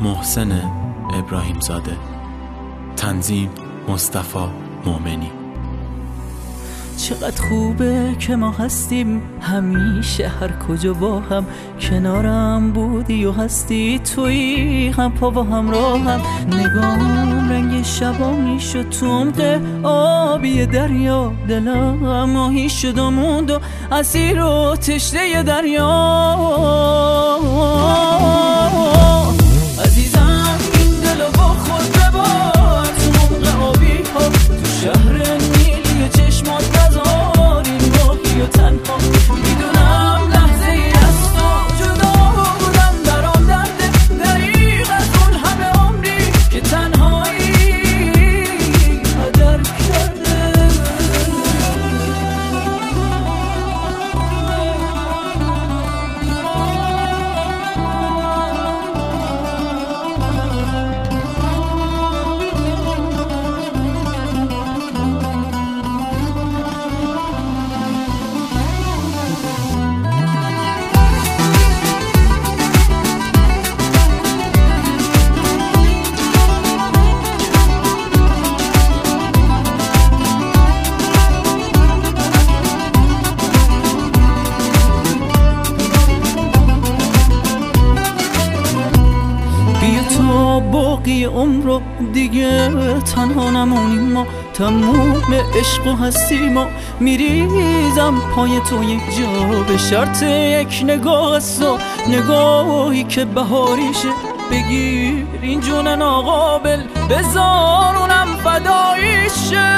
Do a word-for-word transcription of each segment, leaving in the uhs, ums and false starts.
محسن ابراهیم زاده. تنظیم مصطفی مومنی. چقدر خوبه که ما هستیم همیشه هر کجا با هم، کنارم بودی و هستی توی هم پا و همراهم. نگام رنگ شبانی شد تو عمق آبی دریا، دلم ماهی شد و موند و اسیر و تشنه دریا. عزیزم این دلو با خود ببار تو عمق آبی ها، تو شهر نیلی چشمات نذاریم ماهی و تنها. میدونم لحظه ای از تو جدا بودم برام درده، دریغ از اون همه عمری که تنهایی هدر کرده. باقی عمر رو دیگه تنها نمونیم ما، تموم عشق و هستی ما. میریزم پای تو یک جا به شرط یک نگاه است و نگاهی که بهاریشه. بگیر این جون ناقابل بذار اونم فداییشه.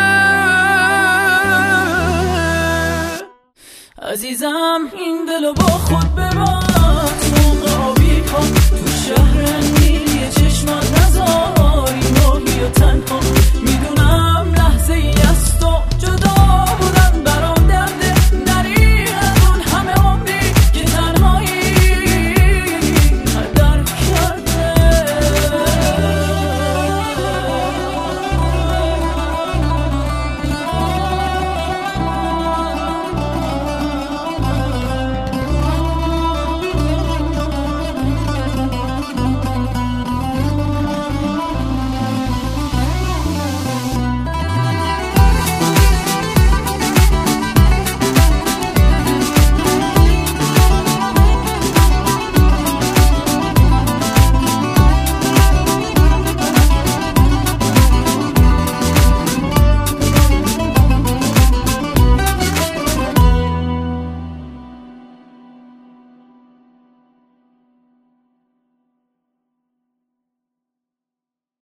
عزیزم این دلو با خود ببر